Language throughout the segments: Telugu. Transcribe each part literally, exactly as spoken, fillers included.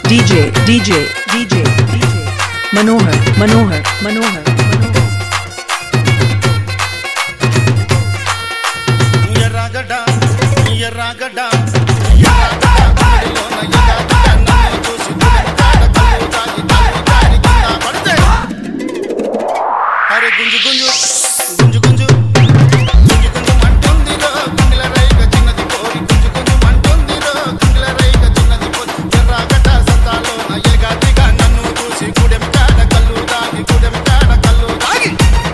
DJ DJ DJ DJ Manohar Manohar Manohar रागडा रागडा अरे गुंजु गुंजु गुंजु गुंजु गुंजु गुंजु मंटुंदिरो गुंडల రైక చిన్నది పోరి గుంజు గుంజు మంటుందిరో గుండల రైక చిన్నది పోరి ఎర్రగడ్డ సంతాలో నా ఎగాదిగా నన్ను చూసి గుడెం కాడ కల్లు దాగి గుడెం కాడ కల్లు దాగి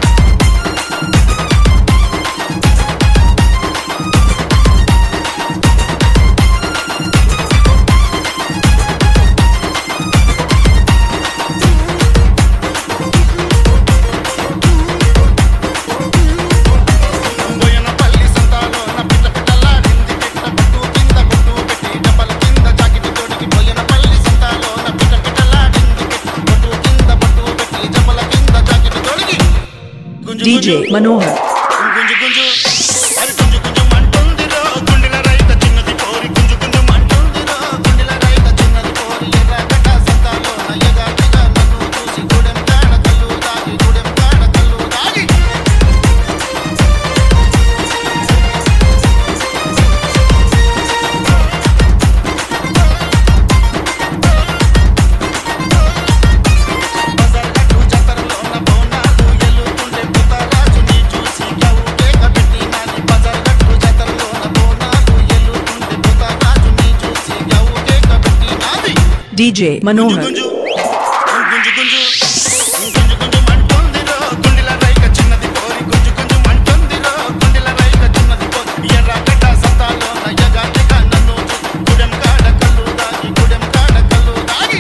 डीजे मनोहर गुंजु गुंजु अरे गुंजु गुंजु मंटुंदिरो गुंडల రైక చిన్నది పోరి గుంజు గుంజు మంటుందిరో గుండల రైక చిన్నది పోరి ఎర్రగడ్డ సంతాలో నా ఎగాదిగా నన్ను చూసి గుడెం కాడ కల్లు దాగి గుడెం కాడ కల్లు దాగి डीजे मनोहर गुंजु गुंजु गुंजु गुंजु गुंजु मंटुंदिरो गुंडల రైక చిన్నది పోరి గుంజు గుంజు మంటుందిరో గుండల రైక చిన్నది పోరి ఎర్రగడ్డ సంతాలో నా ఎగాదిగా నన్ను చూసి గుడెం కాడ కల్లు దాగి గుడెం కాడ కల్లు దాగి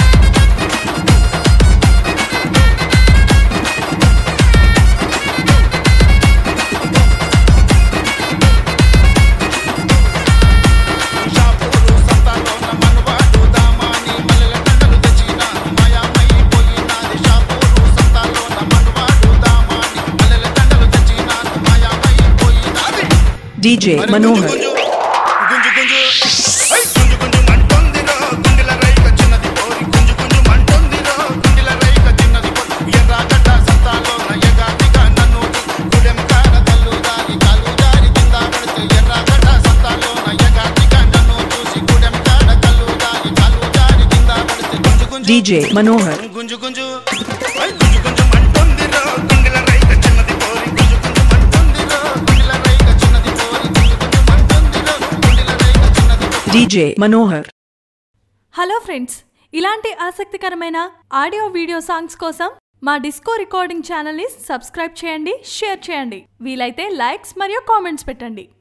डीजे मनोहर गुंजु गुंजु गुंजु गुंजु मंटुंदिरो गुंडల రైక చిన్నది పోరి గుంజు గుంజు మంటుందిరో గుండల రైక చిన్నది పోరి ఎర్రగడ్డ సంతాలో నా ఎగాదిగా నన్ను గుడెం కాడ కల్లు దాగి కాలు జారి కింద పడితే ఎర్రగడ్డ సంతాలో నా ఎగాదిగా నన్ను చూసి గుడెం కాడ కల్లు దాగి కాలు జారి కింద పడితే గుంజు గుంజు डीजे मनोहर गुंजु गुंजु गुंजु गुंजु मंटुंदिरो गुंडల రైక చిన్నది పోరి గుంజు గుంజు మంటుందిరో గుండల రైక చిన్నది పోరి గుంజు గుంజు మంటుందిరో గుండల రైక చిన్నది डीजे मनोहर హలో ఫ్రెండ్స్, ఇలాంటి ఆసక్తికరమైన ఆడియో వీడియో సాంగ్స్ కోసం మా డిస్కో రికార్డింగ్ ఛానల్ని సబ్స్క్రైబ్ చేయండి, షేర్ చేయండి, వీలైతే లైక్స్ మరియు కామెంట్స్ పెట్టండి.